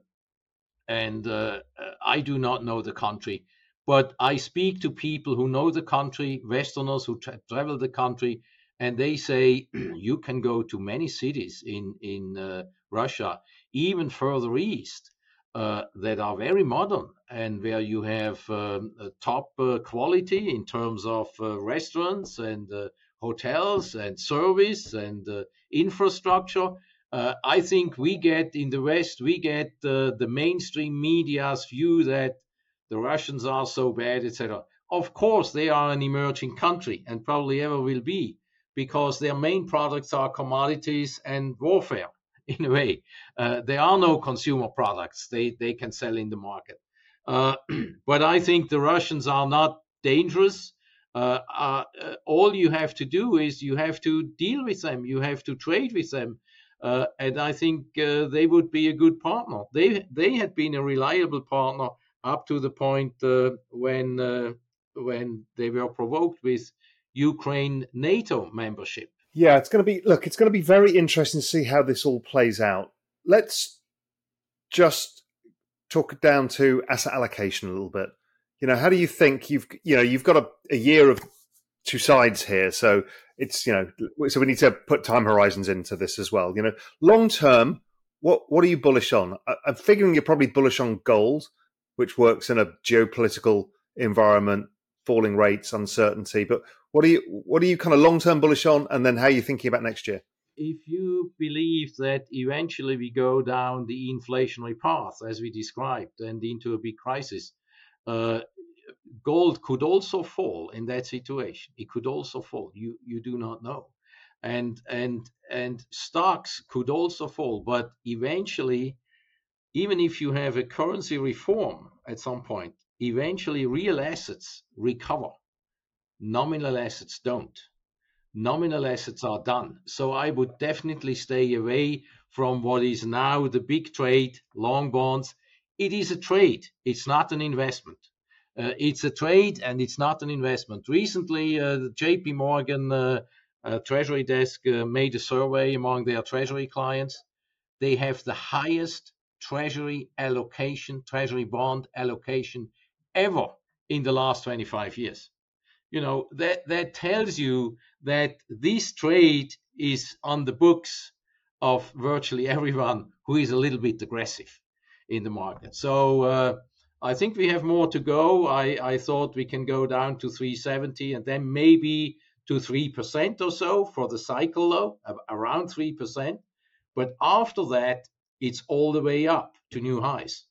and uh, I do not know the country. But I speak to people who know the country, Westerners who tra- travel the country, and they say you can go to many cities in in uh, Russia, even further east, uh, that are very modern and where you have um, a top uh, quality in terms of uh, restaurants and uh, hotels and service and uh, infrastructure. Uh, I think we get in the West, we get uh, the mainstream media's view that the Russians are so bad, et cetera. Of course, they are an emerging country and probably ever will be, because their main products are commodities and warfare, in a way. Uh, there are no consumer products they, they can sell in the market. Uh, but I think the Russians are not dangerous. Uh, uh, all you have to do is you have to deal with them. You have to trade with them. Uh, and I think uh, they would be a good partner. They they had been a reliable partner up to the point uh, when uh, when they were provoked with Ukraine NATO membership. Yeah, it's going to be, look, it's going to be very interesting to see how this all plays out. Let's just talk down to asset allocation a little bit. You know, how do you think you've, you know, you've got a, a year of two sides here. So it's, you know, so we need to put time horizons into this as well. You know, long term, what, what are you bullish on? I, I'm figuring you're probably bullish on gold, which works in a geopolitical environment, falling rates, uncertainty. But what are you what are you kind of long term bullish on, and then how are you thinking about next year? If you believe that eventually we go down the inflationary path as we described and into a big crisis, uh, gold could also fall in that situation. It could also fall. You you do not know, and and and stocks could also fall. But eventually, even if you have a currency reform at some point, eventually real assets recover. Nominal assets don't. Nominal assets are done. So I would definitely stay away from what is now the big trade, long bonds. It is a trade. It's not an investment. Uh, it's a trade and it's not an investment. Recently, uh, the J P Morgan uh, uh, Treasury Desk uh, made a survey among their Treasury clients. They have the highest Treasury allocation, Treasury bond allocation ever in the last twenty-five years. You know, that, that tells you that this trade is on the books of virtually everyone who is a little bit aggressive in the market. So uh, I think we have more to go. I, I thought we can go down to three seventy and then maybe to three percent or so for the cycle low, around three percent. But after that, it's all the way up to new highs.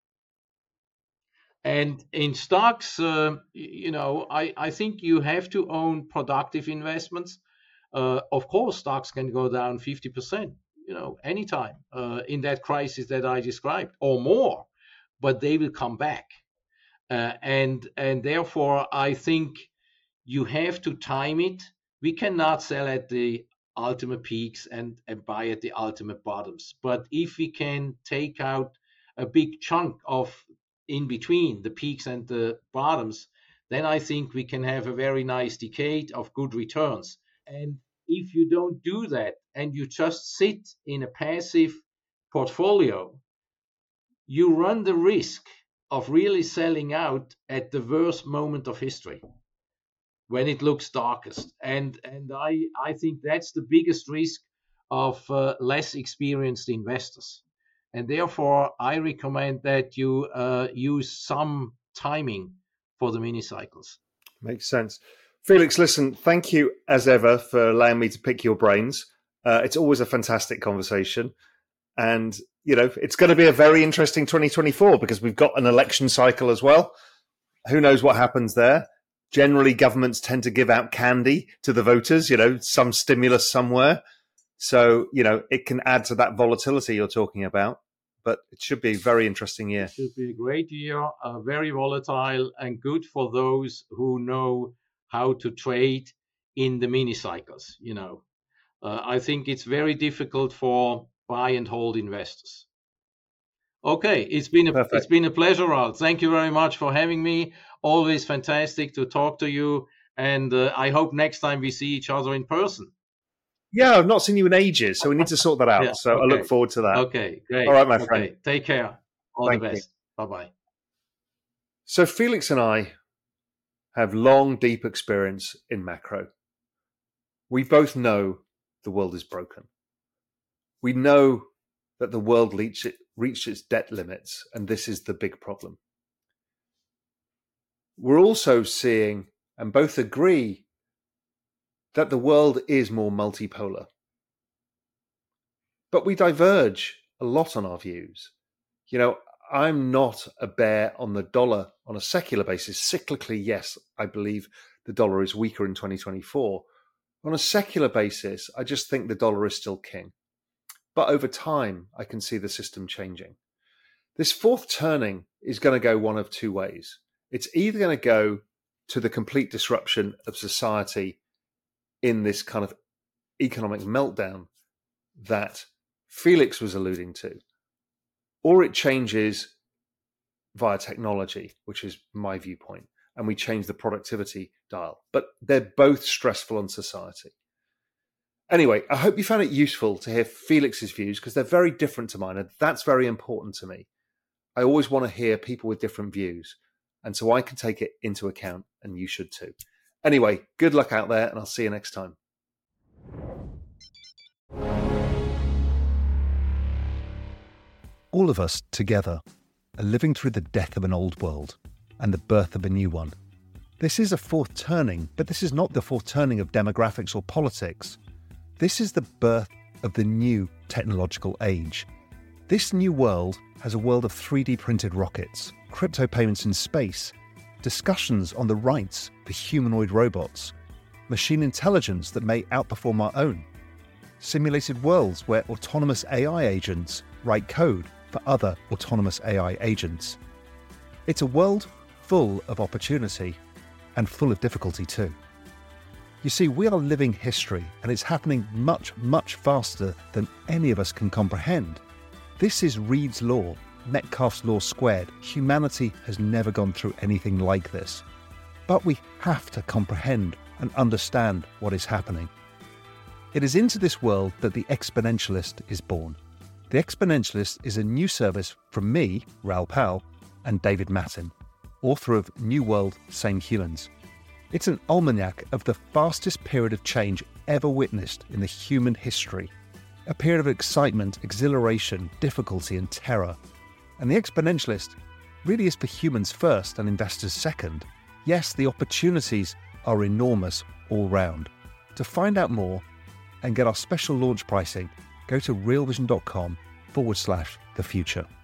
And in stocks, uh, you know, I, I think you have to own productive investments. Uh, of course, stocks can go down fifty percent, you know, anytime uh, in that crisis that I described or more, but they will come back. Uh, and, and therefore, I think you have to time it. We cannot sell at the ultimate peaks and, and buy at the ultimate bottoms. But if we can take out a big chunk of in between the peaks and the bottoms, then I think we can have a very nice decade of good returns. And if you don't do that and you just sit in a passive portfolio, you run the risk of really selling out at the worst moment of history when it looks darkest. And and I, I think that's the biggest risk of uh, less experienced investors. And therefore, I recommend that you uh, use some timing for the mini cycles. Makes sense. Felix, listen, thank you as ever for allowing me to pick your brains. Uh, it's always a fantastic conversation. And, you know, it's going to be a very interesting twenty twenty-four because we've got an election cycle as well. Who knows what happens there? Generally, governments tend to give out candy to the voters, you know, some stimulus somewhere. So, you know, it can add to that volatility you're talking about. But it should be a very interesting year. It should be a great year, uh, very volatile and good for those who know how to trade in the mini cycles. You know, uh, I think it's very difficult for buy and hold investors. Okay, it's been a Perfect. It's been a pleasure, Ralph. Thank you very much for having me. Always fantastic to talk to you, and uh, I hope next time we see each other in person. Yeah, I've not seen you in ages, so we need to sort that out. Yeah, so okay. I look forward to that. Okay, great. All right, my okay. friend. Take care. All Thank the best. You. Bye-bye. So Felix and I have long, deep experience in macro. We both know the world is broken. We know that the world reached, it, reached its debt limits, and this is the big problem. We're also seeing, and both agree, that the world is more multipolar. But we diverge a lot on our views. You know, I'm not a bear on the dollar on a secular basis. Cyclically, yes, I believe the dollar is weaker in twenty twenty-four. On a secular basis, I just think the dollar is still king. But over time, I can see the system changing. This fourth turning is going to go one of two ways. It's either going to go to the complete disruption of society in this kind of economic meltdown that Felix was alluding to, or it changes via technology, which is my viewpoint, and we change the productivity dial. But they're both stressful on society. Anyway, I hope you found it useful to hear Felix's views because they're very different to mine, and that's very important to me. I always want to hear people with different views, and so I can take it into account, and you should too. Anyway, good luck out there, and I'll see you next time. All of us together are living through the death of an old world and the birth of a new one. This is a fourth turning, but this is not the fourth turning of demographics or politics. This is the birth of the new technological age. This new world has a world of three D printed rockets, crypto payments in space, discussions on the rights for humanoid robots, machine intelligence that may outperform our own, simulated worlds where autonomous A I agents write code for other autonomous A I agents. It's a world full of opportunity and full of difficulty too. You see, we are living history, and it's happening much, much faster than any of us can comprehend. This is Reed's Law, Metcalfe's Law squared. Humanity has never gone through anything like this. But we have to comprehend and understand what is happening. It is into this world that the Exponentialist is born. The Exponentialist is a new service from me, Raoul Pal, and David Mattin, author of New World, Same Humans. It's an almanac of the fastest period of change ever witnessed in the human history. A period of excitement, exhilaration, difficulty and terror. And the Exponentialist really is for humans first and investors second. Yes, the opportunities are enormous all round. To find out more and get our special launch pricing, go to realvision.com forward slash the future.